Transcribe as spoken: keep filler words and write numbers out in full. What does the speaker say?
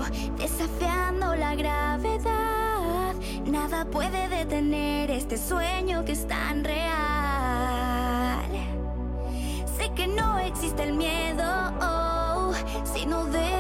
desafiando la gravedad. Nada puede detener este sueño que es tan real. Sé que no existe el miedo, oh, sino de